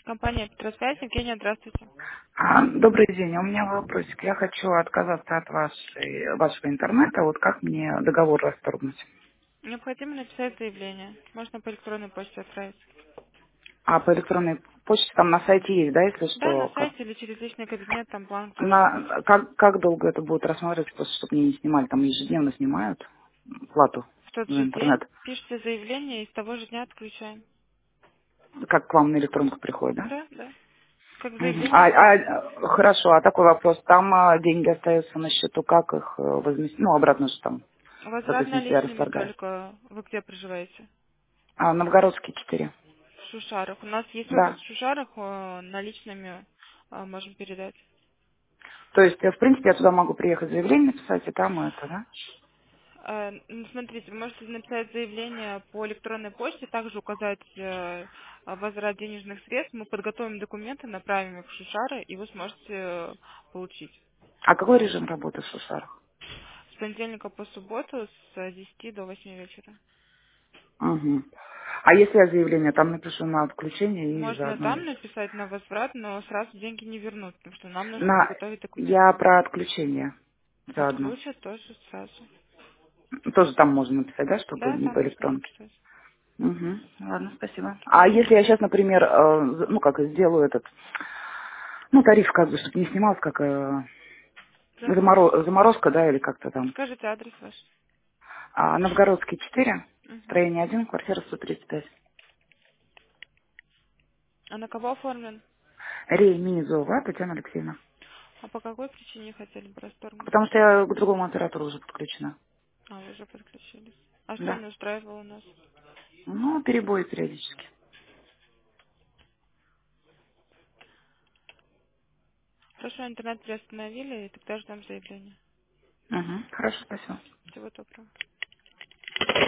Компания Петросвязь. Евгения, здравствуйте. Добрый день. У меня вопросик. Я хочу отказаться от вашего интернета. Вот как мне договор расторгнуть? Необходимо написать заявление. Можно по электронной почте отправить. А по электронной почте там на сайте есть, да, если Да, на что? сайте или через личный кабинет, там бланк заполнить. Как долго это будет рассматриваться, просто чтобы мне не снимали? Там ежедневно снимают плату В тот за же день интернет. пишите заявление и с того же дня отключаем. Как к вам на электронку приходит, да? Да, да. Как Мгм. заявление пишете. Хорошо, а такой вопрос. Там деньги остаются на счету, как их возместить? Ну, обратно же там, Возврат соответственно, если я наличными расторгаю. только. Вы где проживаете? Новгородский 4. В Шушарах. У нас есть офис Да. в Шушарах, наличными можем передать. То есть, в принципе, я туда могу приехать, заявление писать, и там это, да? Ну, смотрите, вы можете написать заявление по электронной почте, также указать возврат денежных средств. Мы подготовим документы, направим их в Шушары, и вы сможете получить. А какой режим работы в Сусарах? С понедельника по субботу с 10 до 8 вечера. Угу. А если я заявление там напишу на отключение и Можно заодно... там написать на возврат, но сразу деньги не вернут, потому что нам нужно На... подготовить Я документы. про отключение заодно. Отключат тоже сразу. Тоже там можно написать, да, чтобы Да, не там по можно электронке? написать. Угу. Ладно, спасибо. А если Пожалуйста. я сейчас, например, ну как, сделаю этот, ну тариф как бы, чтобы не снималось, как Заморозку. заморозка, да, или как-то там. Скажите адрес ваш. Новгородский 4, Мгм. строение 1, квартира 135. А на кого оформлен? Минизова Татьяна Алексеевна. А по какой причине хотели бы расторгнуть? Потому что я к другому оператору уже подключена. А, вы уже подключились. А что Да. не устраивало у нас? Ну, перебои периодически. Хорошо, интернет приостановили, и тогда ждем заявления. Угу. Хорошо, спасибо. Всего доброго.